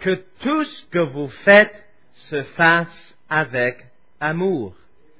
que tout ce que vous faites se fasse avec amour.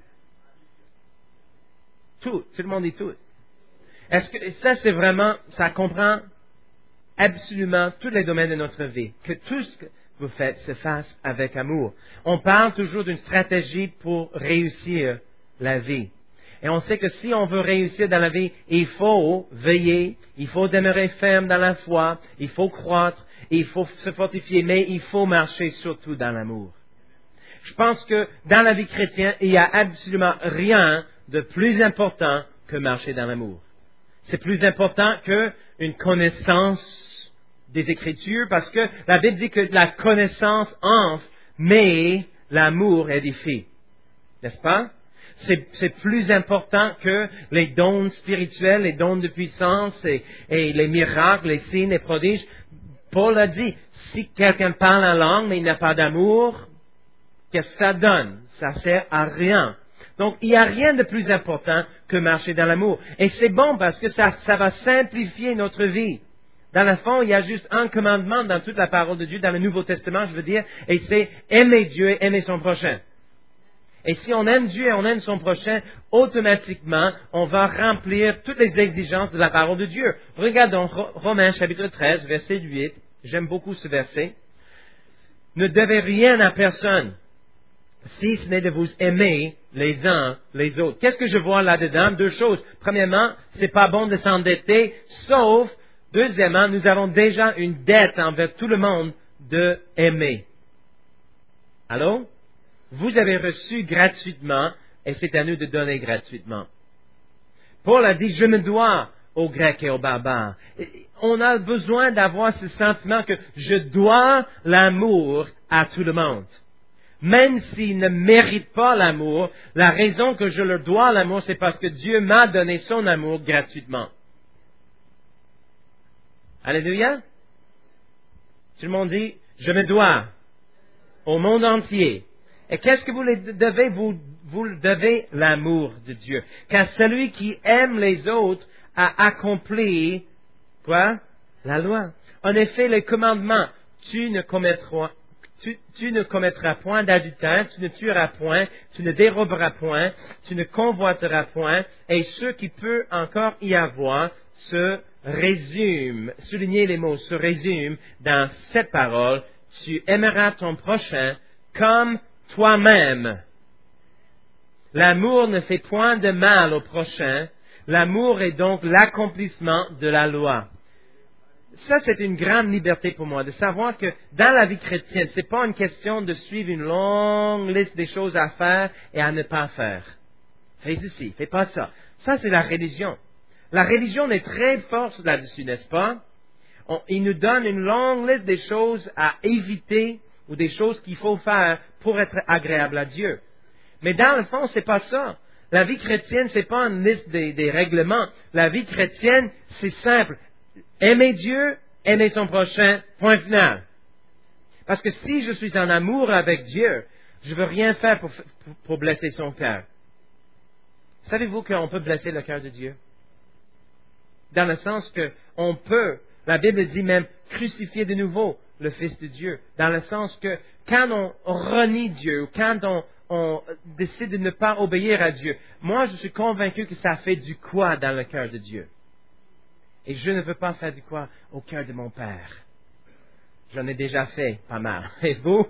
Tout le monde dit tout. Est-ce que ça, c'est vraiment, ça comprend absolument tous les domaines de notre vie. Que tout ce que vous faites se fasse avec amour. On parle toujours d'une stratégie pour réussir la vie. Et on sait que si on veut réussir dans la vie, il faut veiller, il faut demeurer ferme dans la foi, il faut croître, il faut se fortifier, mais il faut marcher surtout dans l'amour. Je pense que dans la vie chrétienne, il n'y a absolument rien de plus important que marcher dans l'amour. C'est plus important qu'une connaissance des Écritures, parce que la Bible dit que la connaissance enfle, mais l'amour édifie. N'est-ce pas? C'est plus important que les dons spirituels, les dons de puissance et les miracles, les signes, les prodiges. Paul a dit, si quelqu'un parle en langue mais il n'a pas d'amour, qu'est-ce que ça donne? Ça sert à rien. Donc, il n'y a rien de plus important que marcher dans l'amour. Et c'est bon parce que ça va simplifier notre vie. Dans le fond, il y a juste un commandement dans toute la parole de Dieu, dans le Nouveau Testament, je veux dire, et c'est aimer Dieu et aimer son prochain. Et si on aime Dieu et on aime son prochain, automatiquement, on va remplir toutes les exigences de la parole de Dieu. Regardons Romains chapitre 13, verset 8. J'aime beaucoup ce verset. Ne devez rien à personne, si ce n'est de vous aimer les uns les autres. Qu'est-ce que je vois là-dedans? Deux choses. Premièrement, c'est pas bon de s'endetter, sauf, deuxièmement, nous avons déjà une dette envers tout le monde de aimer. Allô? Vous avez reçu gratuitement, et c'est à nous de donner gratuitement. Paul a dit, je me dois aux Grecs et aux barbares. On a besoin d'avoir ce sentiment que je dois l'amour à tout le monde. Même s'ils ne méritent pas l'amour, la raison que je leur dois l'amour, c'est parce que Dieu m'a donné son amour gratuitement. Alléluia. Tout le monde dit, je me dois au monde entier. Et qu'est-ce que vous les devez? Vous devez l'amour de Dieu. Car celui qui aime les autres a accompli, quoi? La loi. En effet, les commandements, tu ne commettras point d'adultère, tu ne tueras point, tu ne déroberas point, tu ne convoiteras point, et ce qui peut encore y avoir se résume, souligner les mots, se résume dans cette parole, tu aimeras ton prochain comme toi-même. L'amour ne fait point de mal au prochain, l'amour est donc l'accomplissement de la loi. Ça, c'est une grande liberté pour moi, de savoir que dans la vie chrétienne, c'est pas une question de suivre une longue liste des choses à faire et à ne pas faire. Fais ceci, fais pas ça. Ça, c'est la religion. La religion est très forte là-dessus, n'est-ce pas? Il nous donne une longue liste des choses à éviter ou des choses qu'il faut faire pour être agréable à Dieu. Mais dans le fond, c'est pas ça. La vie chrétienne, c'est pas une liste des règlements. La vie chrétienne, c'est simple. Aimer Dieu, aimer son prochain, point final. Parce que si je suis en amour avec Dieu, je ne veux rien faire pour blesser son cœur. Savez-vous qu'on peut blesser le cœur de Dieu? Dans le sens que on peut, la Bible dit même, crucifier de nouveau le Fils de Dieu. Dans le sens que quand on renie Dieu, ou quand on décide de ne pas obéir à Dieu, moi je suis convaincu que ça fait du quoi dans le cœur de Dieu. Et je ne veux pas faire du quoi au cœur de mon Père. J'en ai déjà fait pas mal. Et vous?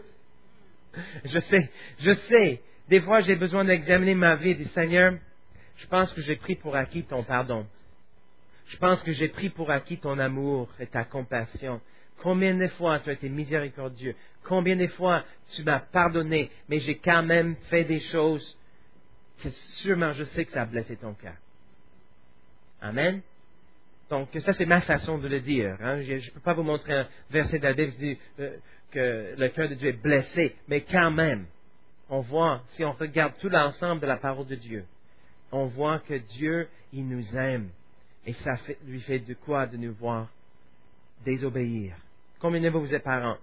Je sais. Des fois, j'ai besoin d'examiner ma vie et dire, Seigneur, je pense que j'ai pris pour acquis ton pardon. Je pense que j'ai pris pour acquis ton amour et ta compassion. Combien de fois tu as été miséricordieux? Combien de fois tu m'as pardonné, mais j'ai quand même fait des choses que sûrement je sais que ça a blessé ton cœur. Amen? Donc, ça, c'est ma façon de le dire. Hein. Je ne peux pas vous montrer un verset de la Bible qui dit que le cœur de Dieu est blessé. Mais quand même, on voit, si on regarde tout l'ensemble de la parole de Dieu, on voit que Dieu, il nous aime. Et ça lui fait de quoi de nous voir désobéir. Combien de vous êtes parents?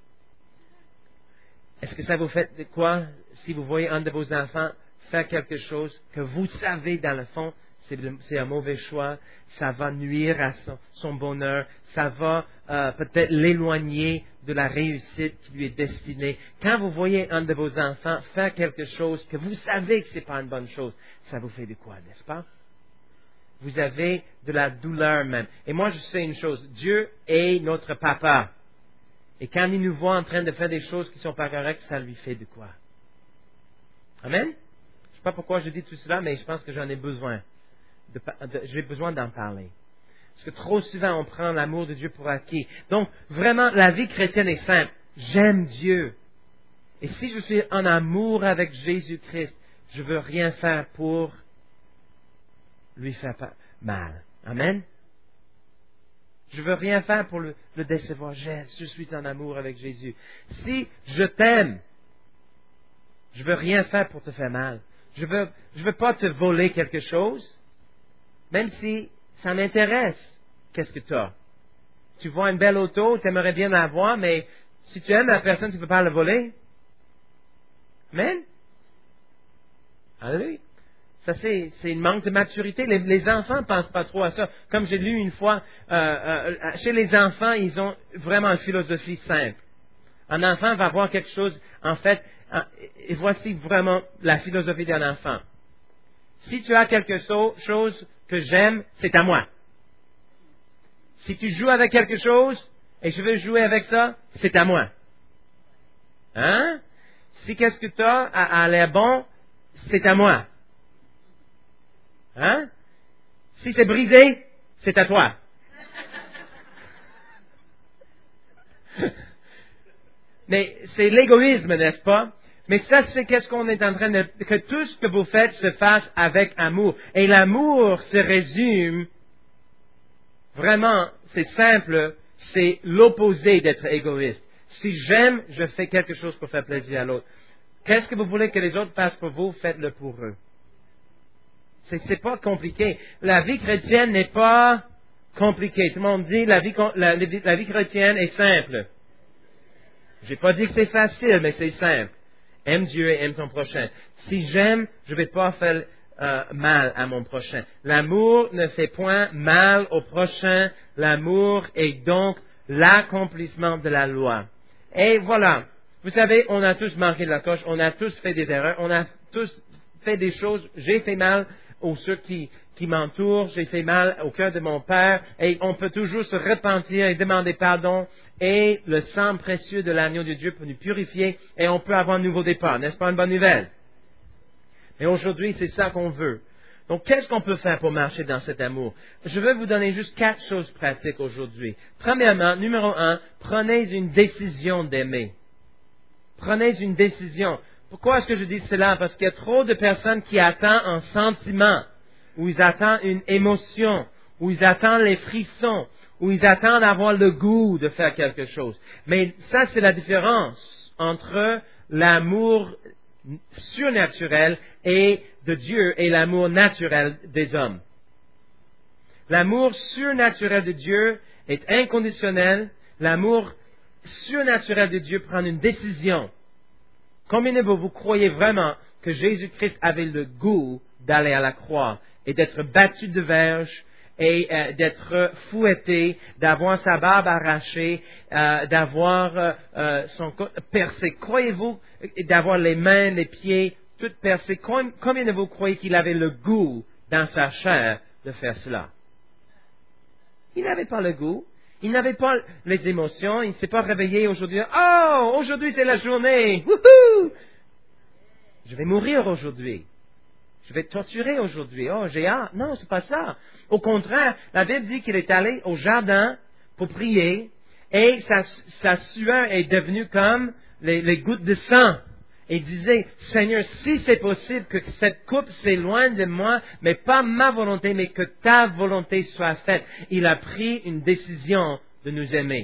Est-ce que ça vous fait de quoi si vous voyez un de vos enfants faire quelque chose que vous savez dans le fond, c'est un mauvais choix, ça va nuire à son bonheur, ça va peut-être l'éloigner de la réussite qui lui est destinée. Quand vous voyez un de vos enfants faire quelque chose que vous savez que ce n'est pas une bonne chose, ça vous fait de quoi, n'est-ce pas? Vous avez de la douleur même. Et moi, je sais une chose, Dieu est notre papa. Et quand il nous voit en train de faire des choses qui ne sont pas correctes, ça lui fait de quoi? Amen? Je ne sais pas pourquoi je dis tout cela, mais je pense que j'en ai besoin. J'ai besoin d'en parler. Parce que trop souvent, on prend l'amour de Dieu pour acquis. Donc, vraiment, la vie chrétienne est simple. J'aime Dieu. Et si je suis en amour avec Jésus-Christ, je ne veux rien faire pour lui faire mal. Amen? Je ne veux rien faire pour le décevoir. Je suis en amour avec Jésus. Si je t'aime, je ne veux rien faire pour te faire mal. Je veux pas te voler quelque chose, même si ça m'intéresse. Qu'est-ce que tu as? Tu vois une belle auto, tu aimerais bien l'avoir, mais si tu aimes la personne, tu ne peux pas la voler. Amen? Alléluia. Ça, c'est une manque de maturité. Les enfants ne pensent pas trop à ça. Comme j'ai lu une fois, chez les enfants, ils ont vraiment une philosophie simple. Un enfant va voir quelque chose, en fait, et voici vraiment la philosophie d'un enfant. Si tu as quelque chose que j'aime, c'est à moi. Si tu joues avec quelque chose, et je veux jouer avec ça, c'est à moi. Hein? Si qu'est-ce que tu as a l'air bon, c'est à moi. Hein? Si c'est brisé, c'est à toi. Mais c'est l'égoïsme, n'est-ce pas? Mais ça, c'est qu'est-ce qu'on est en train de... Que tout ce que vous faites se fasse avec amour. Et l'amour se résume... Vraiment, c'est simple, c'est l'opposé d'être égoïste. Si j'aime, je fais quelque chose pour faire plaisir à l'autre. Qu'est-ce que vous voulez que les autres fassent pour vous, faites-le pour eux. C'est pas compliqué. La vie chrétienne n'est pas compliquée. Tout le monde dit la vie chrétienne est simple. J'ai pas dit que c'est facile, mais c'est simple. Aime Dieu et aime ton prochain. Si j'aime, je vais pas faire mal à mon prochain. L'amour ne fait point mal au prochain. L'amour est donc l'accomplissement de la loi. Et voilà. Vous savez, on a tous manqué de la coche, on a tous fait des erreurs, on a tous fait des choses. J'ai fait mal aux ceux qui m'entourent, j'ai fait mal au cœur de mon Père, et on peut toujours se repentir et demander pardon, et le sang précieux de l'agneau de Dieu peut nous purifier, et on peut avoir un nouveau départ. N'est-ce pas une bonne nouvelle? Mais aujourd'hui, c'est ça qu'on veut. Donc, qu'est-ce qu'on peut faire pour marcher dans cet amour? Je vais vous donner juste 4 choses pratiques aujourd'hui. Premièrement, numéro 1, prenez une décision d'aimer. Prenez une décision. Pourquoi est-ce que je dis cela? Parce qu'il y a trop de personnes qui attendent un sentiment, ou ils attendent une émotion, ou ils attendent les frissons, ou ils attendent d'avoir le goût de faire quelque chose. Mais ça, c'est la différence entre l'amour surnaturel et de Dieu et l'amour naturel des hommes. L'amour surnaturel de Dieu est inconditionnel. L'amour surnaturel de Dieu prend une décision. Combien de vous croyez vraiment que Jésus-Christ avait le goût d'aller à la croix et d'être battu de verge et d'être fouetté, d'avoir sa barbe arrachée, d'avoir son corps percé? Croyez-vous d'avoir les mains, les pieds, toutes percées? Combien de vous croyez qu'il avait le goût dans sa chair de faire cela? Il n'avait pas le goût. Il n'avait pas les émotions. Il ne s'est pas réveillé aujourd'hui. Oh, aujourd'hui c'est la journée. Wouhou! Je vais mourir aujourd'hui. Je vais être torturé aujourd'hui. Oh, j'ai hâte. Non, c'est pas ça. Au contraire, la Bible dit qu'il est allé au jardin pour prier et sa sueur est devenue comme les gouttes de sang. Et il disait, Seigneur, si c'est possible que cette coupe s'éloigne de moi, mais pas ma volonté, mais que ta volonté soit faite. Il a pris une décision de nous aimer.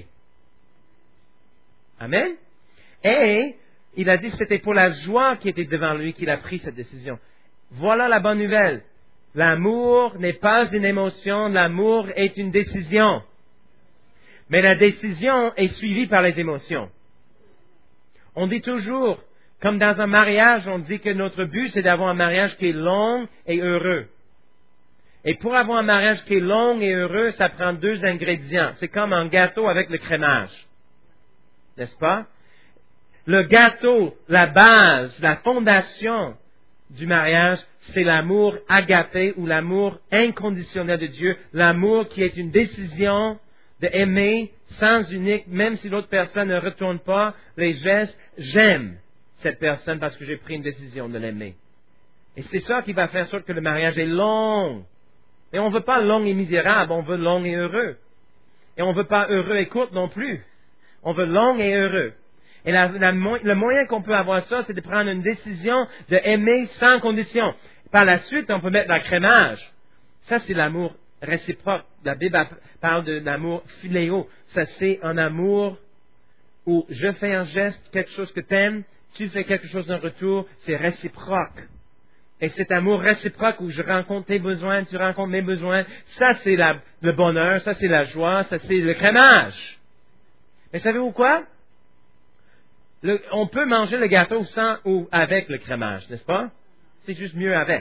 Amen. Et il a dit que c'était pour la joie qui était devant lui qu'il a pris cette décision. Voilà la bonne nouvelle. L'amour n'est pas une émotion, l'amour est une décision. Mais la décision est suivie par les émotions. On dit toujours, comme dans un mariage, on dit que notre but, c'est d'avoir un mariage qui est long et heureux. Et pour avoir un mariage qui est long et heureux, ça prend 2 ingrédients. C'est comme un gâteau avec le crémage. N'est-ce pas? Le gâteau, la base, la fondation du mariage, c'est l'amour agapé ou l'amour inconditionnel de Dieu. L'amour qui est une décision d'aimer sans unique, même si l'autre personne ne retourne pas les gestes. J'aime cette personne parce que j'ai pris une décision de l'aimer. Et c'est ça qui va faire en sorte que le mariage est long. Et on ne veut pas long et misérable, on veut long et heureux. Et on ne veut pas heureux et court non plus. On veut long et heureux. Et le moyen qu'on peut avoir ça, c'est de prendre une décision d'aimer sans condition. Par la suite, on peut mettre la crémage. Ça, c'est l'amour réciproque. La Bible parle de l'amour philéo. Ça, c'est un amour où je fais un geste, quelque chose que tu aimes, tu fais quelque chose en retour, c'est réciproque. Et cet amour réciproque où je rencontre tes besoins, tu rencontres mes besoins, ça, c'est le bonheur, ça, c'est la joie, ça, c'est le crémage. Mais savez-vous quoi? On peut manger le gâteau sans ou avec le crémage, n'est-ce pas? C'est juste mieux avec.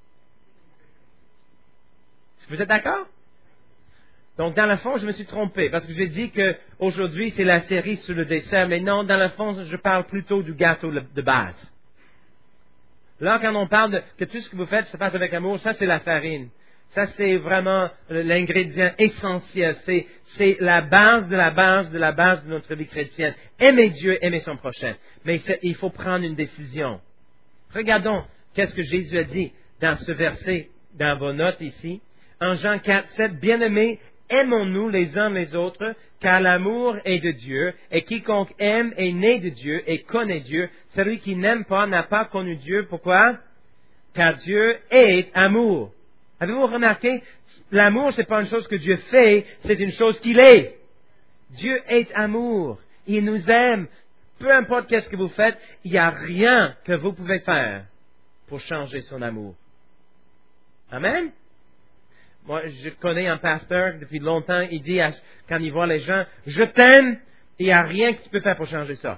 Est-ce que vous êtes d'accord? Donc, dans le fond, je me suis trompé, parce que j'ai dit qu'aujourd'hui, c'est la série sur le dessert, mais non, dans le fond, je parle plutôt du gâteau de base. Là, quand on parle que tout ce que vous faites se passe avec amour, ça, c'est la farine. Ça, c'est vraiment l'ingrédient essentiel. C'est la base de la base de la base de notre vie chrétienne. Aimer Dieu, aimer son prochain. Mais il faut prendre une décision. Regardons qu'est-ce que Jésus a dit dans ce verset, dans vos notes ici. En Jean 4, 7, bien-aimés, aimons-nous les uns les autres, car l'amour est de Dieu, et quiconque aime est né de Dieu et connaît Dieu. Celui qui n'aime pas n'a pas connu Dieu. Pourquoi? Car Dieu est amour. Avez-vous remarqué? L'amour, c'est pas une chose que Dieu fait, c'est une chose qu'il est. Dieu est amour. Il nous aime. Peu importe qu'est-ce que vous faites, il n'y a rien que vous pouvez faire pour changer son amour. Amen? Moi, je connais un pasteur depuis longtemps, il dit quand il voit les gens, je t'aime, il n'y a rien que tu peux faire pour changer ça.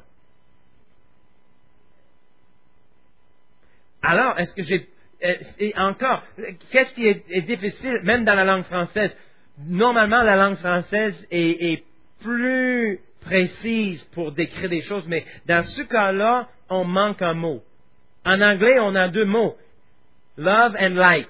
Alors, est-ce que et encore, qu'est-ce qui est difficile, même dans la langue française? Normalement, la langue française est plus précise pour décrire des choses, mais dans ce cas-là, on manque un mot. En anglais, on a 2 mots. Love and like.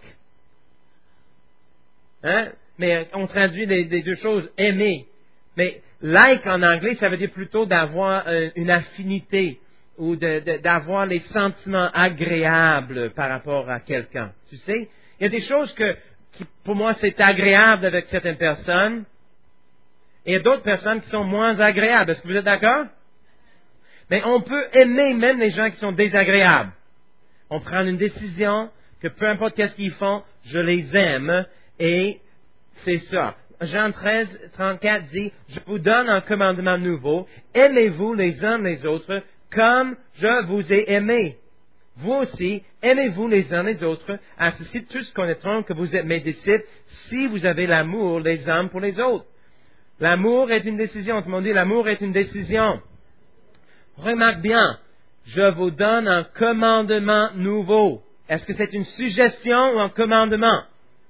Hein? Mais on traduit les 2 choses, aimer. Mais like en anglais, ça veut dire plutôt d'avoir une affinité ou d'avoir les sentiments agréables par rapport à quelqu'un. Tu sais, il y a des choses qui pour moi, c'est agréable avec certaines personnes, et il y a d'autres personnes qui sont moins agréables. Est-ce que vous êtes d'accord? Mais on peut aimer même les gens qui sont désagréables. On prend une décision que peu importe qu'est-ce qu'ils font, je les aime, et c'est ça. Jean 13, 34 dit, je vous donne un commandement nouveau, aimez-vous les uns les autres comme je vous ai aimé. Vous aussi, aimez-vous les uns les autres, à ceci tous connaîtront que vous êtes mes disciples si vous avez l'amour les uns pour les autres. L'amour est une décision. Tout le monde dit, l'amour est une décision. Remarque bien, je vous donne un commandement nouveau. Est-ce que c'est une suggestion ou un commandement?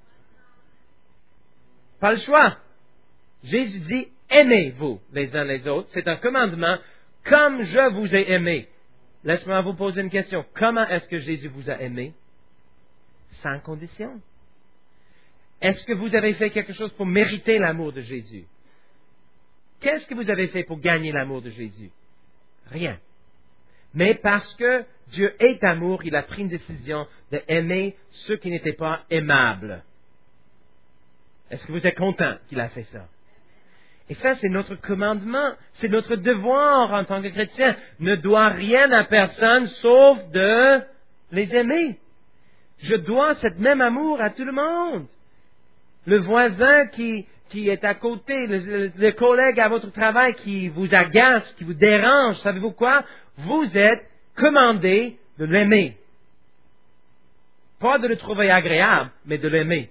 Pas le choix. Jésus dit, aimez-vous les uns les autres. C'est un commandement comme je vous ai aimé. Laisse-moi vous poser une question. Comment est-ce que Jésus vous a aimé? Sans condition. Est-ce que vous avez fait quelque chose pour mériter l'amour de Jésus? Qu'est-ce que vous avez fait pour gagner l'amour de Jésus? Rien. Mais parce que Dieu est amour, il a pris une décision d'aimer ceux qui n'étaient pas aimables. Est-ce que vous êtes content qu'il a fait ça? Et ça, c'est notre commandement, c'est notre devoir en tant que chrétien. Ne dois rien à personne sauf de les aimer. Je dois cet même amour à tout le monde. Le voisin qui est à côté, le collègue à votre travail qui vous agace, qui vous dérange, savez-vous quoi? Vous êtes commandé de l'aimer. Pas de le trouver agréable, mais de l'aimer.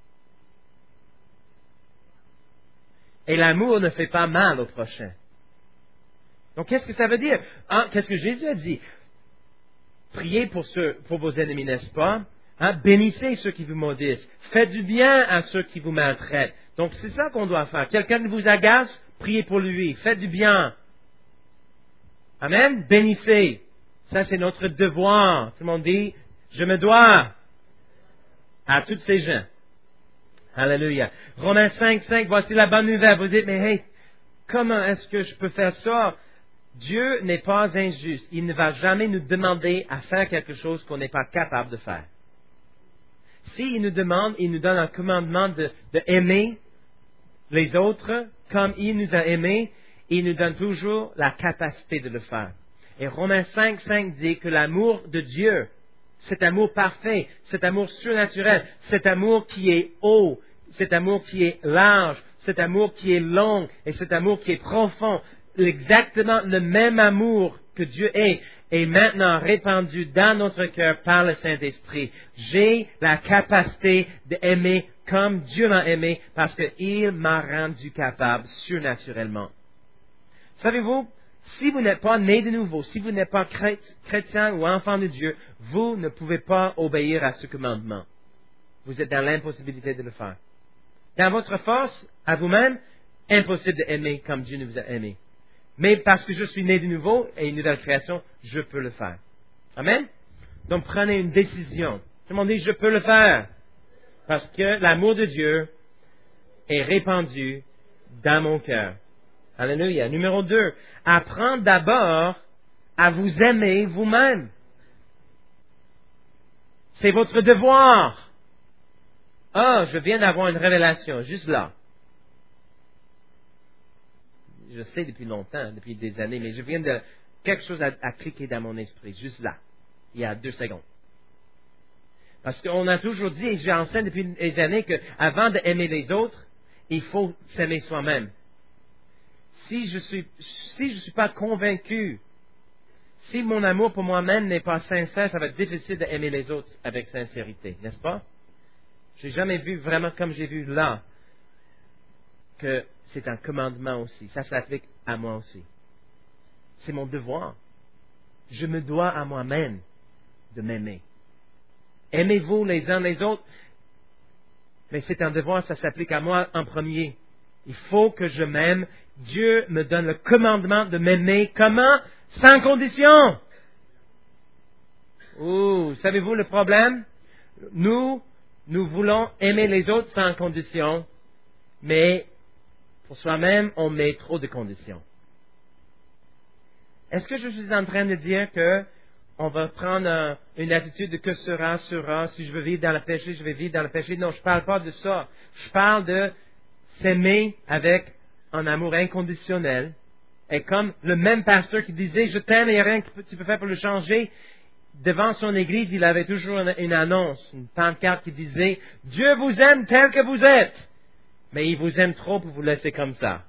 Et l'amour ne fait pas mal au prochain. Donc, qu'est-ce que ça veut dire? Qu'est-ce que Jésus a dit? Priez pour vos ennemis, n'est-ce pas? Hein? Bénissez ceux qui vous maudissent. Faites du bien à ceux qui vous maltraitent. Donc, c'est ça qu'on doit faire. Quelqu'un vous agace, priez pour lui. Faites du bien. Amen. Bénissez. Ça, c'est notre devoir. Tout le monde dit, je me dois à tous ces gens. Alléluia. Romains 5, voici la bonne nouvelle. Vous dites, mais hey, comment est-ce que je peux faire ça? Dieu n'est pas injuste. Il ne va jamais nous demander à faire quelque chose qu'on n'est pas capable de faire. S'il nous demande, il nous donne un commandement de aimer les autres comme il nous a aimés, il nous donne toujours la capacité de le faire. Et Romains 5 dit que l'amour de Dieu, cet amour parfait, cet amour surnaturel, cet amour qui est haut, cet amour qui est large, cet amour qui est long et cet amour qui est profond, exactement le même amour que Dieu est maintenant répandu dans notre cœur par le Saint-Esprit. J'ai la capacité d'aimer comme Dieu m'a aimé parce qu'il m'a rendu capable surnaturellement. Savez-vous, si vous n'êtes pas né de nouveau, si vous n'êtes pas chrétien ou enfant de Dieu, vous ne pouvez pas obéir à ce commandement. Vous êtes dans l'impossibilité de le faire. Dans votre force, à vous-même, impossible d'aimer comme Dieu nous a aimés. Mais parce que je suis né de nouveau et une nouvelle création, je peux le faire. Amen? Donc prenez une décision. Tout le monde dit, je peux le faire. Parce que l'amour de Dieu est répandu dans mon cœur. Alléluia. Numéro 2, apprendre d'abord à vous aimer vous-même. C'est votre devoir. Ah, je viens d'avoir une révélation, juste là. Je sais depuis longtemps, depuis des années, mais je viens de quelque chose à cliquer dans mon esprit, juste là, il y a 2 secondes. Parce qu'on a toujours dit, et j'enseigne depuis des années, qu'avant d'aimer les autres, il faut s'aimer soi-même. Si je suis pas convaincu, si mon amour pour moi-même n'est pas sincère, ça va être difficile d'aimer les autres avec sincérité, n'est-ce pas? J'ai jamais vu vraiment comme j'ai vu là que c'est un commandement aussi. Ça s'applique à moi aussi. C'est mon devoir. Je me dois à moi-même de m'aimer. Aimez-vous les uns les autres, mais c'est un devoir, ça s'applique à moi en premier. Il faut que je m'aime. Dieu me donne le commandement de m'aimer. Comment? Sans condition. Ouh, savez-vous le problème? Nous voulons aimer les autres sans condition, mais pour soi-même, on met trop de conditions. Est-ce que je suis en train de dire que on va prendre une attitude de que sera, si je veux vivre dans le péché, je vais vivre dans le péché? Non, je ne parle pas de ça. Je parle de s'aimer avec un amour inconditionnel. Et comme le même pasteur qui disait, je t'aime et il n'y a rien que tu peux faire pour le changer, devant son église, il avait toujours une annonce, une pancarte qui disait, Dieu vous aime tel que vous êtes, mais il vous aime trop pour vous laisser comme ça.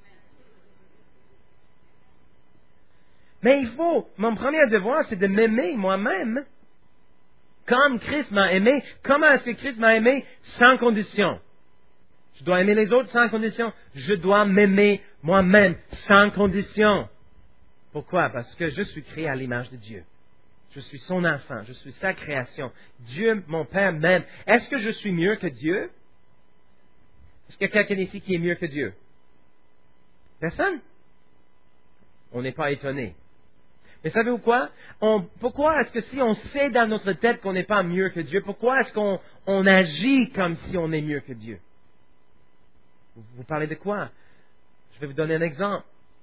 Mais mon premier devoir, c'est de m'aimer moi-même. Comme Christ m'a aimé, comment est-ce que Christ m'a aimé? Sans condition. Je dois aimer les autres sans condition. Je dois m'aimer moi-même sans condition. Pourquoi? Parce que je suis créé à l'image de Dieu. Je suis son enfant. Je suis sa création. Dieu, mon Père, m'aime. Est-ce que je suis mieux que Dieu? Est-ce qu'il y a quelqu'un ici qui est mieux que Dieu? Personne? On n'est pas étonné. Mais savez-vous quoi? Pourquoi est-ce que si on sait dans notre tête qu'on n'est pas mieux que Dieu, pourquoi est-ce qu'on agit comme si on est mieux que Dieu? Vous parlez de quoi? Je vais vous donner un exemple.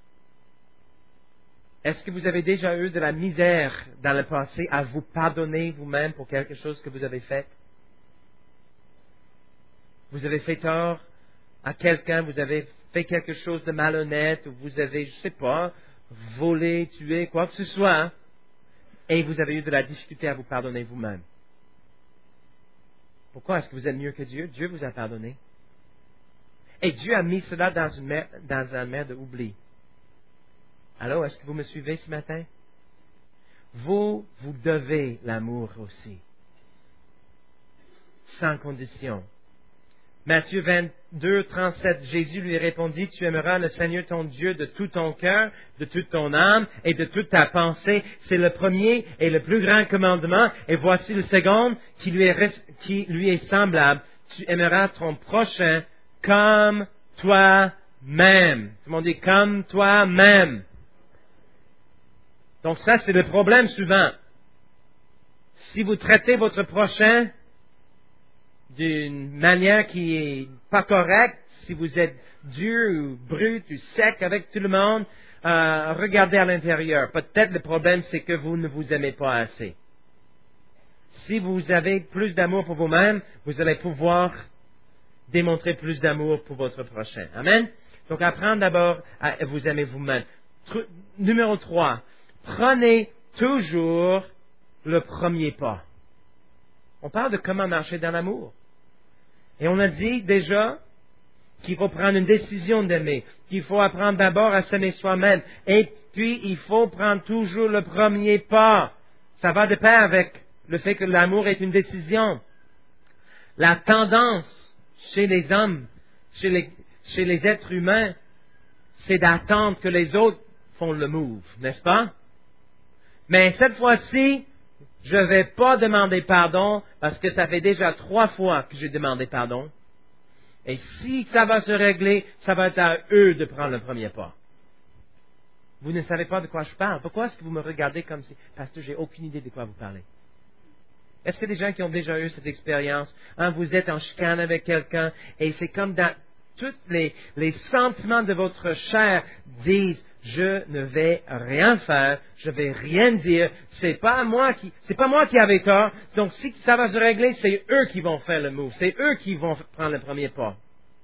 Est-ce que vous avez déjà eu de la misère dans le passé à vous pardonner vous-même pour quelque chose que vous avez fait? Vous avez fait tort à quelqu'un, vous avez fait quelque chose de malhonnête, ou vous avez, je ne sais pas, volé, tué, quoi que ce soit, hein, et vous avez eu de la difficulté à vous pardonner vous-même. Pourquoi est-ce que vous êtes mieux que Dieu? Dieu vous a pardonné. Et Dieu a mis cela dans un mer de oubli. Alors, est-ce que vous me suivez ce matin? Vous devez l'amour aussi. Sans condition. Matthieu 22, 37, Jésus lui répondit, tu aimeras le Seigneur ton Dieu de tout ton cœur, de toute ton âme et de toute ta pensée. C'est le premier et le plus grand commandement. Et voici le second qui lui est semblable. Tu aimeras ton prochain comme toi-même. Tout le monde dit comme toi-même. Donc ça, c'est le problème souvent. Si vous traitez votre prochain d'une manière qui est pas correcte, si vous êtes dur ou brut ou sec avec tout le monde, regardez à l'intérieur. Peut-être le problème, c'est que vous ne vous aimez pas assez. Si vous avez plus d'amour pour vous-même, vous allez pouvoir démontrer plus d'amour pour votre prochain. Amen? Donc, apprendre d'abord à vous aimer vous-même. Numéro 3. Prenez toujours le premier pas. On parle de comment marcher dans l'amour. Et on a dit déjà qu'il faut prendre une décision d'aimer, qu'il faut apprendre d'abord à s'aimer soi-même, et puis il faut prendre toujours le premier pas. Ça va de pair avec le fait que l'amour est une décision. La tendance chez les hommes, chez les êtres humains, c'est d'attendre que les autres font le move, n'est-ce pas? Mais cette fois-ci, je ne vais pas demander pardon parce que ça fait déjà 3 fois que j'ai demandé pardon. Et si ça va se régler, ça va être à eux de prendre le premier pas. Vous ne savez pas de quoi je parle. Pourquoi est-ce que vous me regardez comme si... Parce que j'ai aucune idée de quoi vous parlez. Est-ce qu'il y a des gens qui ont déjà eu cette expérience? Vous êtes en chicane avec quelqu'un et c'est comme dans tous les sentiments de votre chair disent je ne vais rien faire, je vais rien dire, c'est pas moi qui avais tort, donc si ça va se régler, c'est eux qui vont faire le move, c'est eux qui vont prendre le premier pas.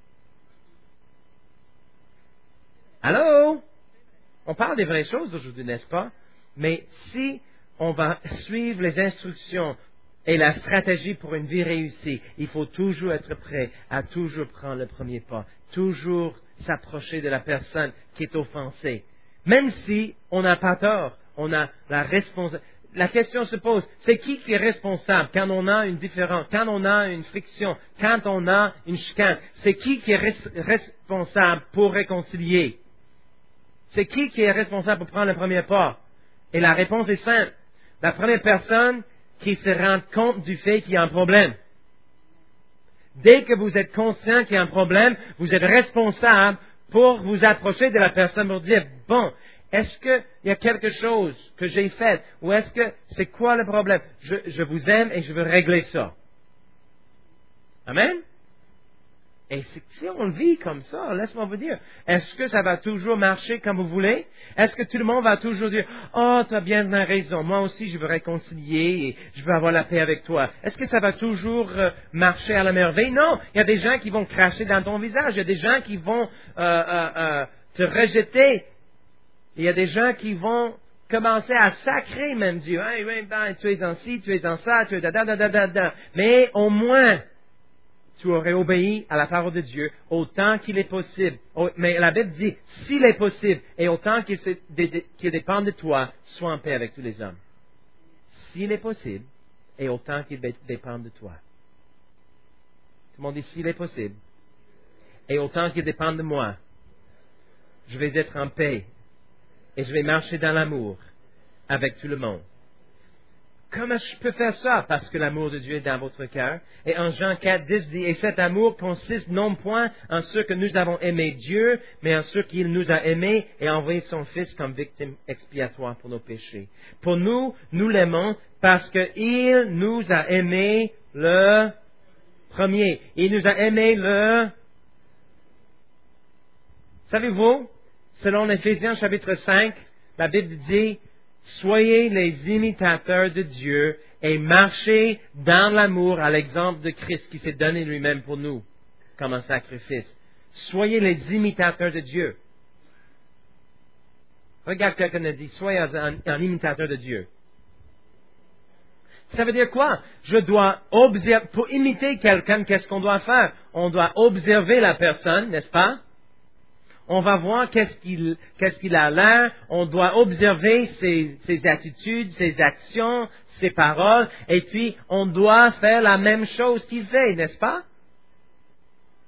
Allô? On parle des vraies choses aujourd'hui, n'est-ce pas? Mais si on va suivre les instructions et la stratégie pour une vie réussie, il faut toujours être prêt à toujours prendre le premier pas, toujours s'approcher de la personne qui est offensée. Même si on n'a pas tort, on a la responsabilité. La question se pose, c'est qui est responsable quand on a une différence, quand on a une friction, quand on a une chicane? C'est qui est responsable pour réconcilier? C'est qui est responsable pour prendre le premier pas? Et la réponse est simple. La première personne qui se rend compte du fait qu'il y a un problème. Dès que vous êtes conscient qu'il y a un problème, vous êtes responsable pour vous approcher de la personne pour dire, bon, est-ce qu'il y a quelque chose que j'ai fait ou est-ce que c'est quoi le problème? Je vous aime et je veux régler ça. Amen? Et si on le vit comme ça, laisse-moi vous dire, est-ce que ça va toujours marcher comme vous voulez? Est-ce que tout le monde va toujours dire, oh, tu as bien raison, moi aussi je veux réconcilier et je veux avoir la paix avec toi? Est-ce que ça va toujours marcher à la merveille? Non, il y a des gens qui vont cracher dans ton visage, il y a des gens qui vont te rejeter, il y a des gens qui vont commencer à sacrer même Dieu. Hey, ben, tu es en ci, tu es en ça, tu es da. Mais au moins, tu aurais obéi à la parole de Dieu autant qu'il est possible. Mais la Bible dit, s'il est possible, et autant qu'il dépend de toi, sois en paix avec tous les hommes. S'il est possible, et autant qu'il dépend de toi. Tout le monde dit, s'il est possible, et autant qu'il dépend de moi, je vais être en paix, et je vais marcher dans l'amour avec tout le monde. Comment je peux faire ça? Parce que l'amour de Dieu est dans votre cœur. Et en Jean 4, 10 dit, et cet amour consiste non point en ce que nous avons aimé Dieu, mais en ce qu'il nous a aimés et envoyé son Fils comme victime expiatoire pour nos péchés. Pour nous, nous l'aimons parce qu'il nous a aimés le premier. Il nous a aimés Savez-vous, selon Éphésiens chapitre 5, la Bible dit, soyez les imitateurs de Dieu et marchez dans l'amour à l'exemple de Christ qui s'est donné lui-même pour nous comme un sacrifice. Soyez les imitateurs de Dieu. Regarde quelqu'un et dit, soyez un imitateur de Dieu. Ça veut dire quoi? Je dois observer, pour imiter quelqu'un, qu'est-ce qu'on doit faire? On doit observer la personne, n'est-ce pas? On va voir qu'est-ce qu'il a l'air, on doit observer ses attitudes, ses actions, ses paroles, et puis on doit faire la même chose qu'il fait, n'est-ce pas?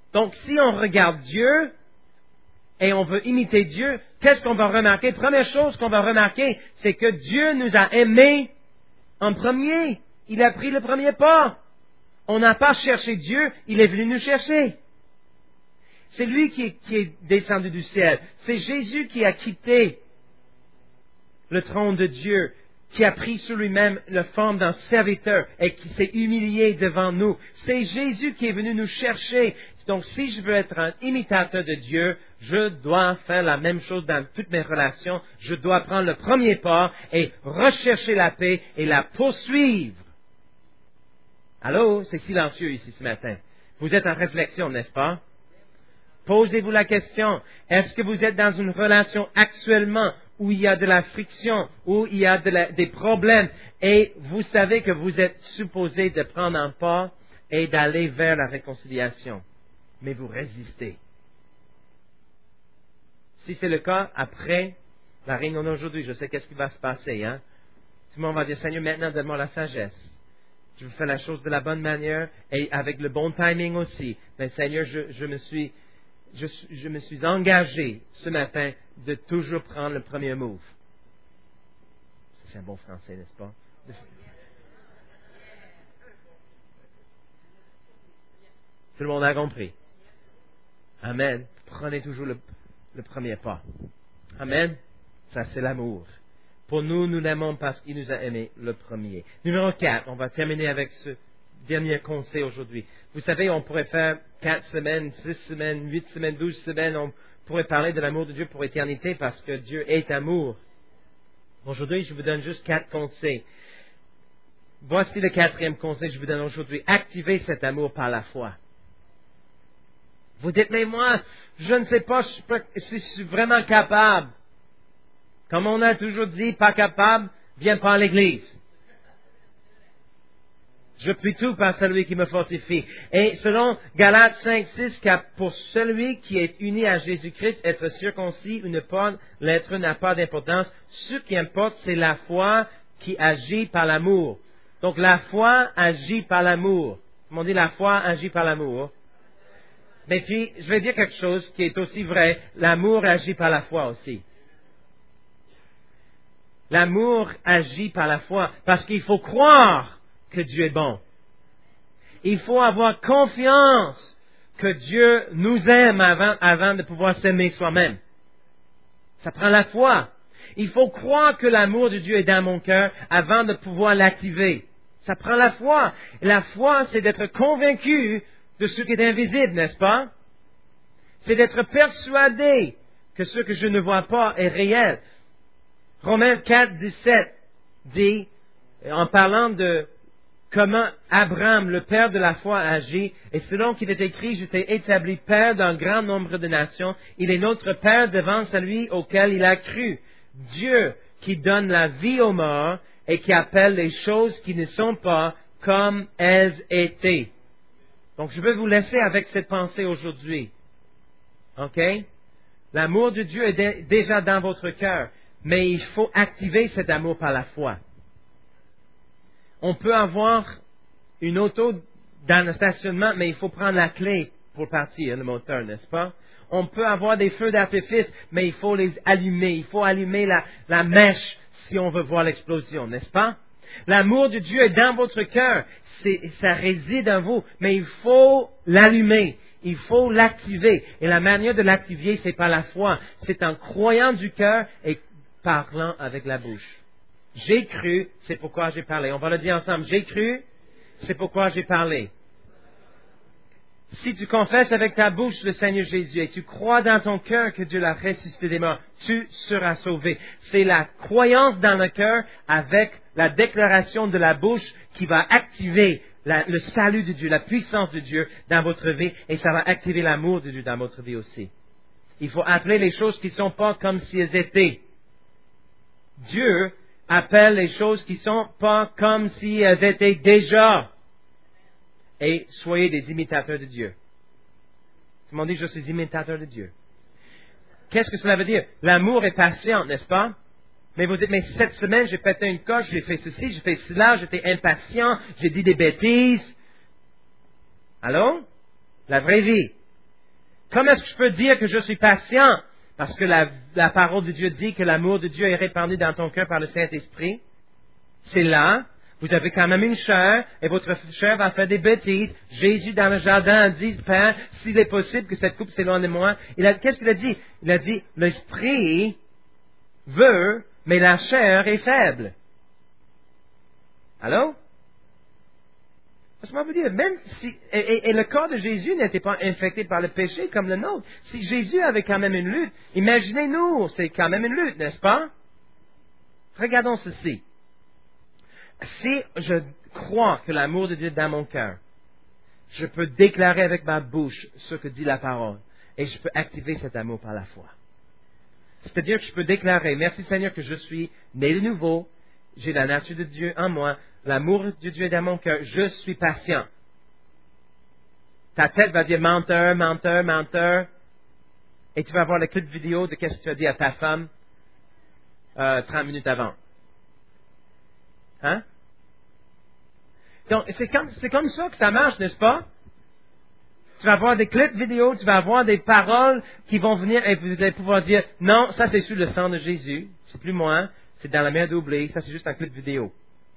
Donc, si on regarde Dieu et on veut imiter Dieu, qu'est-ce qu'on va remarquer? Première chose qu'on va remarquer, c'est que Dieu nous a aimés en premier. Il a pris le premier pas. On n'a pas cherché Dieu, il est venu nous chercher. C'est lui qui est descendu du ciel. C'est Jésus qui a quitté le trône de Dieu, qui a pris sur lui-même la forme d'un serviteur et qui s'est humilié devant nous. C'est Jésus qui est venu nous chercher. Donc, si je veux être un imitateur de Dieu, je dois faire la même chose dans toutes mes relations. Je dois prendre le premier pas et rechercher la paix et la poursuivre. Allô? C'est silencieux ici ce matin. Vous êtes en réflexion, n'est-ce pas? Posez-vous la question, est-ce que vous êtes dans une relation actuellement où il y a de la friction, où il y a des problèmes, et vous savez que vous êtes supposé de prendre un pas et d'aller vers la réconciliation, mais vous résistez. Si c'est le cas, après la réunion d'aujourd'hui, je sais qu'est-ce qui va se passer, hein? Tout le monde va dire, Seigneur, maintenant donne-moi la sagesse. Je veux faire la chose de la bonne manière et avec le bon timing aussi. Mais Seigneur, je me suis engagé ce matin de toujours prendre le premier move. C'est un bon français, n'est-ce pas? Tout le monde a compris. Amen. Prenez toujours le premier pas. Amen. Ça, c'est l'amour. Pour nous, nous l'aimons parce qu'il nous a aimés le premier. Numéro 4, on va terminer avec ce dernier conseil aujourd'hui. Vous savez, on pourrait faire 4 semaines, 6 semaines, 8 semaines, 12 semaines. On pourrait parler de l'amour de Dieu pour l'éternité parce que Dieu est amour. Aujourd'hui, je vous donne juste 4 conseils. Voici le 4e conseil que je vous donne aujourd'hui. Activez cet amour par la foi. Vous dites, mais moi, je ne sais pas si je suis vraiment capable. Comme on a toujours dit, pas capable, viens pas à l'église. Je puis tout par celui qui me fortifie. Et selon Galates 5:6, car pour celui qui est uni à Jésus-Christ, être circoncis ou ne pas l'être n'a pas d'importance. Ce qui importe, c'est la foi qui agit par l'amour. Donc la foi agit par l'amour. Comme on dit, la foi agit par l'amour. Mais puis, je vais dire quelque chose qui est aussi vrai. L'amour agit par la foi aussi. L'amour agit par la foi parce qu'il faut croire que Dieu est bon. Il faut avoir confiance que Dieu nous aime avant de pouvoir s'aimer soi-même. Ça prend la foi. Il faut croire que l'amour de Dieu est dans mon cœur avant de pouvoir l'activer. Ça prend la foi. Et la foi, c'est d'être convaincu de ce qui est invisible, n'est-ce pas? C'est d'être persuadé que ce que je ne vois pas est réel. Romains 4:17 dit, en parlant de comment Abraham, le père de la foi, agit, et selon qu'il est écrit, je t'ai établi père d'un grand nombre de nations, il est notre père devant celui auquel il a cru. Dieu qui donne la vie aux morts et qui appelle les choses qui ne sont pas comme elles étaient. Donc je veux vous laisser avec cette pensée aujourd'hui. OK? L'amour de Dieu est déjà dans votre cœur. Mais il faut activer cet amour par la foi. On peut avoir une auto dans le stationnement, mais il faut prendre la clé pour partir, le moteur, n'est-ce pas? On peut avoir des feux d'artifice, mais il faut les allumer. Il faut allumer la mèche si on veut voir l'explosion, n'est-ce pas? L'amour de Dieu est dans votre cœur. Ça réside en vous, mais il faut l'allumer. Il faut l'activer. Et la manière de l'activer, c'est par la foi. C'est en croyant du cœur et parlant avec la bouche. J'ai cru, c'est pourquoi j'ai parlé. On va le dire ensemble. J'ai cru, c'est pourquoi j'ai parlé. Si tu confesses avec ta bouche le Seigneur Jésus et tu crois dans ton cœur que Dieu l'a ressuscité des morts, tu seras sauvé. C'est la croyance dans le cœur avec la déclaration de la bouche qui va activer le salut de Dieu, la puissance de Dieu dans votre vie et ça va activer l'amour de Dieu dans votre vie aussi. Il faut appeler les choses qui ne sont pas comme si elles étaient. Dieu appelle les choses qui ne sont pas comme si elles étaient déjà. Et soyez des imitateurs de Dieu. Tout le monde dit, je suis imitateur de Dieu. Qu'est-ce que cela veut dire? L'amour est patient, n'est-ce pas? Mais vous dites, mais cette semaine, j'ai pété une coche, j'ai fait ceci, j'ai fait cela, j'étais impatient, j'ai dit des bêtises. Allô? La vraie vie. Comment est-ce que je peux dire que je suis patient? Parce que la parole de Dieu dit que l'amour de Dieu est répandu dans ton cœur par le Saint-Esprit. C'est là. Vous avez quand même une chair, et votre chair va faire des bêtises. Jésus, dans le jardin, a dit, Père, s'il est possible que cette coupe s'éloigne de moi. Qu'est-ce qu'il a dit? Il a dit, l'esprit veut, mais la chair est faible. Allô? Laisse-moi vous dire, même si, et le corps de Jésus n'était pas infecté par le péché comme le nôtre. Si Jésus avait quand même une lutte, imaginez-nous, c'est quand même une lutte, n'est-ce pas? Regardons ceci. Si je crois que l'amour de Dieu est dans mon cœur, je peux déclarer avec ma bouche ce que dit la parole, et je peux activer cet amour par la foi. C'est-à-dire que je peux déclarer, merci Seigneur que je suis né de nouveau, j'ai la nature de Dieu en moi, l'amour de Dieu est dans mon cœur, je suis patient. Ta tête va dire menteur, menteur, menteur, et tu vas voir le clip vidéo de qu'est-ce que tu as dit à ta femme 30 minutes avant. Hein? Donc, c'est comme ça que ça marche, n'est-ce pas? Tu vas avoir des clips vidéo, tu vas avoir des paroles qui vont venir et vous allez pouvoir dire, non, ça c'est sur le sang de Jésus, c'est plus moi, c'est dans la mer d'oubli, ça c'est juste un clip vidéo.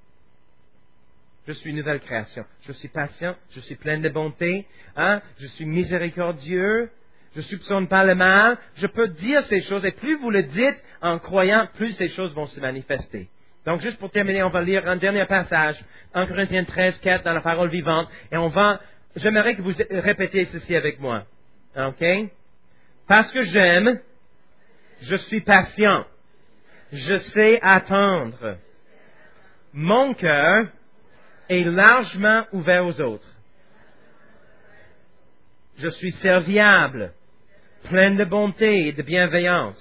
Je suis une nouvelle création. Je suis patient, je suis plein de bonté, hein? Je suis miséricordieux, je soupçonne pas le mal. Je peux dire ces choses et plus vous le dites en croyant, plus ces choses vont se manifester. Donc, juste pour terminer, on va lire un dernier passage, 1 Corinthiens 13, 4, dans la parole vivante, et j'aimerais que vous répétiez ceci avec moi. OK? Parce que j'aime, je suis patient. Je sais attendre. Mon cœur est largement ouvert aux autres. Je suis serviable, plein de bonté et de bienveillance.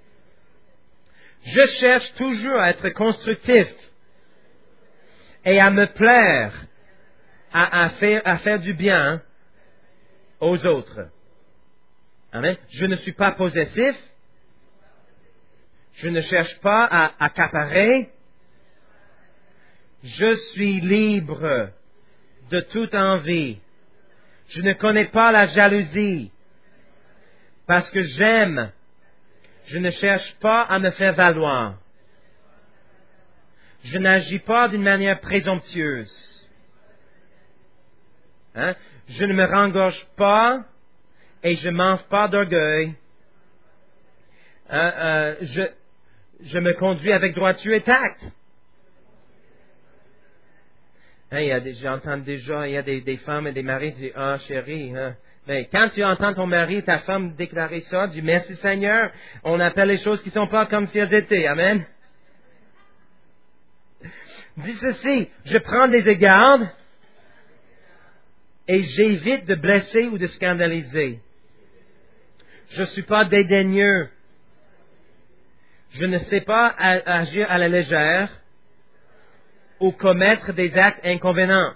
Je cherche toujours à être constructif et à me plaire, à faire du bien aux autres. Amen. Je ne suis pas possessif. Je ne cherche pas à accaparer. Je suis libre de toute envie. Je ne connais pas la jalousie parce que j'aime. Je ne cherche pas à me faire valoir. Je n'agis pas d'une manière présomptueuse. Hein? Je ne me rengorge pas et je manque pas d'orgueil. Je me conduis avec droiture et tact. Hein, j'entends déjà, il y a des femmes et des maris qui disent, ah chérie, hein. Mais quand tu entends ton mari et ta femme déclarer ça, dis merci Seigneur, on appelle les choses qui ne sont pas comme si elles étaient. Amen. Dis ceci, je prends des égards et j'évite de blesser ou de scandaliser. Je ne suis pas dédaigneux. Je ne sais pas agir à la légère ou commettre des actes inconvénients.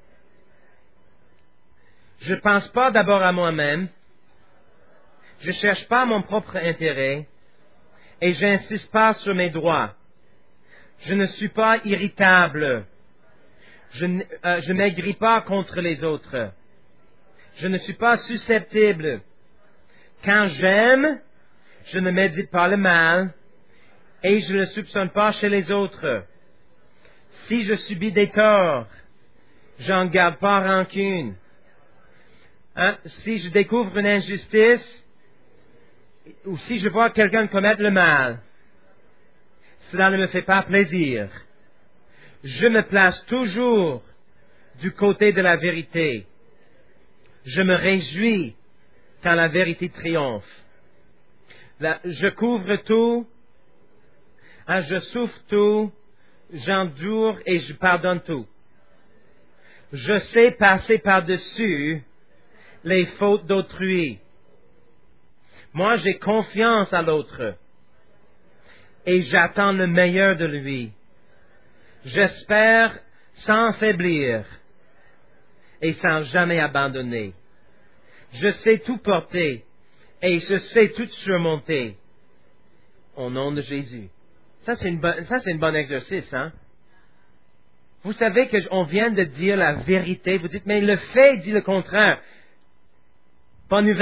Je ne pense pas d'abord à moi-même. Je ne cherche pas mon propre intérêt. Et je n'insiste pas sur mes droits. Je ne suis pas irritable. Je ne m'aigris pas contre les autres. Je ne suis pas susceptible. Quand j'aime, je ne médite pas le mal. Et je ne le soupçonne pas chez les autres. Si je subis des torts, j'en garde pas rancune. Hein? Si je découvre une injustice, ou si je vois quelqu'un commettre le mal, cela ne me fait pas plaisir. Je me place toujours du côté de la vérité. Je me réjouis quand la vérité triomphe. Je couvre tout, hein, je souffre tout, j'endure et je pardonne tout. Je sais passer par-dessus les fautes d'autrui. Moi, j'ai confiance à l'autre et j'attends le meilleur de lui. J'espère sans faiblir et sans jamais abandonner. Je sais tout porter et je sais tout surmonter au nom de Jésus. Ça, c'est un bon exercice, hein? Vous savez qu'on vient de dire la vérité. Vous dites, mais le fait dit le contraire. Pas nouvelle.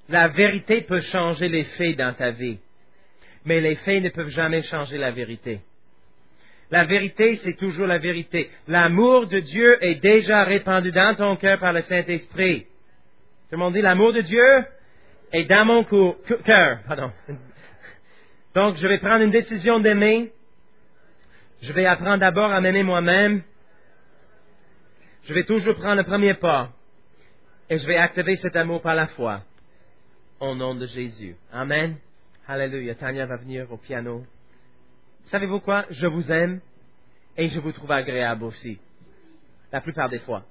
La vérité peut changer les faits dans ta vie, mais les faits ne peuvent jamais changer la vérité. La vérité, c'est toujours la vérité. L'amour de Dieu est déjà répandu dans ton cœur par le Saint-Esprit. Tout le monde dit, l'amour de Dieu est dans mon cœur. Donc, je vais prendre une décision d'aimer. Je vais apprendre d'abord à m'aimer moi-même. Je vais toujours prendre le premier pas. Et je vais activer cet amour par la foi. Au nom de Jésus. Amen. Alléluia. Tania va venir au piano. Savez-vous quoi? Je vous aime et je vous trouve agréable aussi. La plupart des fois.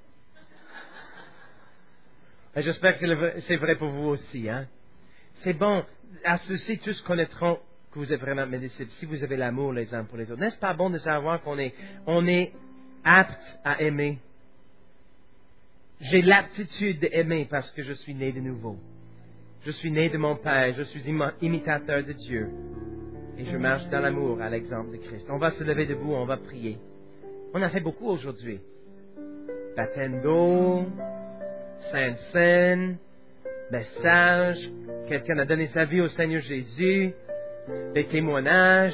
Et j'espère que c'est vrai pour vous aussi. Hein? C'est bon. À ceux-ci, tous connaîtront que vous êtes vraiment mes disciples. Si vous avez l'amour les uns pour les autres. N'est-ce pas bon de savoir qu'on est apte à aimer? J'ai l'aptitude d'aimer parce que je suis né de nouveau. Je suis né de mon Père. Je suis imitateur de Dieu. Et je marche dans l'amour à l'exemple de Christ. On va se lever debout, on va prier. On a fait beaucoup aujourd'hui. Baptême d'eau, Sainte Seine, message, quelqu'un a donné sa vie au Seigneur Jésus, des témoignages.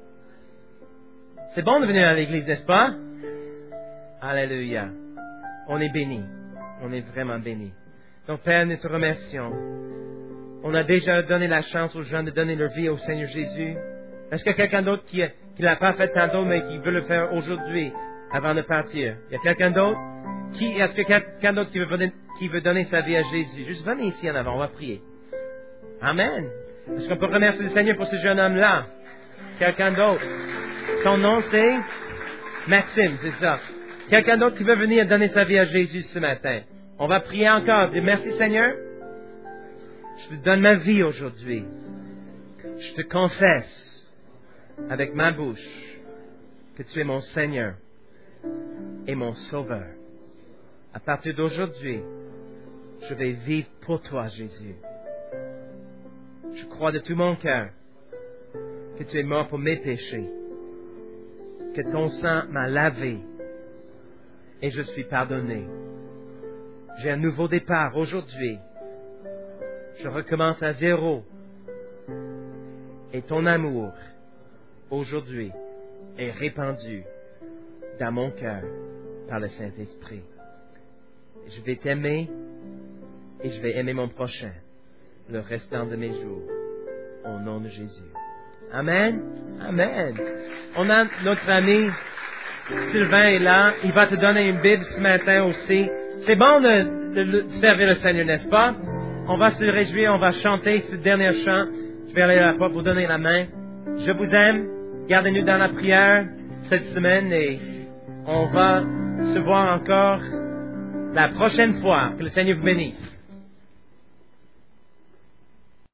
C'est bon de venir à l'église, n'est-ce pas? Alléluia. On est bénis. On est vraiment bénis. Donc, Père, nous te remercions. On a déjà donné la chance aux gens de donner leur vie au Seigneur Jésus. Est-ce qu'il y a quelqu'un d'autre qui ne l'a pas fait tantôt, mais qui veut le faire aujourd'hui, avant de partir? Il y a quelqu'un d'autre? Est-ce qu'il y a quelqu'un d'autre qui veut donner sa vie à Jésus? Juste venez ici en avant, on va prier. Amen. Est-ce qu'on peut remercier le Seigneur pour ce jeune homme-là? Quelqu'un d'autre? Son nom, c'est Maxime, c'est ça. Quelqu'un d'autre qui veut venir donner sa vie à Jésus ce matin? On va prier encore. Merci Seigneur. Je te donne ma vie aujourd'hui. Je te confesse avec ma bouche que tu es mon Seigneur et mon Sauveur. À partir d'aujourd'hui, je vais vivre pour toi, Jésus. Je crois de tout mon cœur que tu es mort pour mes péchés, que ton sang m'a lavé et je suis pardonné. J'ai un nouveau départ aujourd'hui. Je recommence à zéro. Et ton amour, aujourd'hui, est répandu dans mon cœur par le Saint-Esprit. Je vais t'aimer et je vais aimer mon prochain le restant de mes jours. Au nom de Jésus. Amen. Amen. On a notre ami Sylvain est là. Il va te donner une Bible ce matin aussi. C'est bon de servir le Seigneur, n'est-ce pas? On va se réjouir, on va chanter ce dernier chant. Je vais aller à la porte pour donner la main. Je vous aime. Gardez-nous dans la prière cette semaine et on va se voir encore la prochaine fois. Que le Seigneur vous bénisse.